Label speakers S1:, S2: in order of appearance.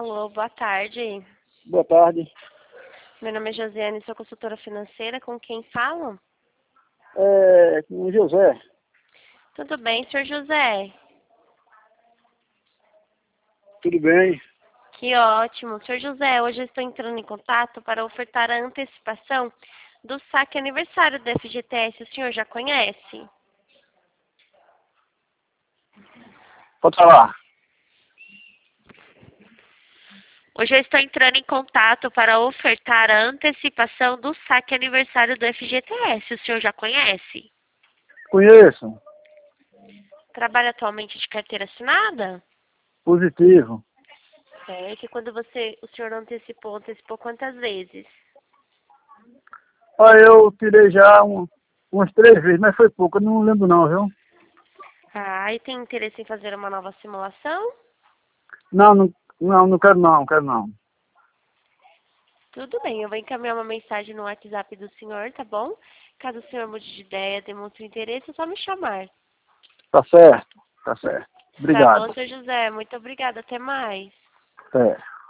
S1: Alô, boa tarde.
S2: Boa tarde.
S1: Meu nome é Josiane, sou consultora financeira. Com quem falo?
S2: Com o José.
S1: Tudo bem, senhor José?
S2: Tudo bem?
S1: Que ótimo. Senhor José, hoje eu estou entrando em contato para ofertar a antecipação do saque aniversário da FGTS. O senhor já conhece?
S2: Pode falar.
S1: Hoje eu estou entrando em contato para ofertar a antecipação do saque aniversário do FGTS. O senhor já conhece?
S2: Conheço.
S1: Trabalha atualmente de carteira assinada?
S2: Positivo.
S1: É que quando o senhor antecipou quantas vezes?
S2: Eu tirei já umas 3 vezes, mas foi pouco. Eu não lembro não, viu?
S1: Ah, e tem interesse em fazer uma nova simulação?
S2: Não quero não, quero não.
S1: Tudo bem, eu vou encaminhar uma mensagem no WhatsApp do senhor, tá bom? Caso o senhor mude de ideia, demonstre interesse, é só me chamar.
S2: Tá certo, tá certo.
S1: Tá bom,
S2: Obrigado.
S1: senhor José, muito obrigada, até mais.
S2: É.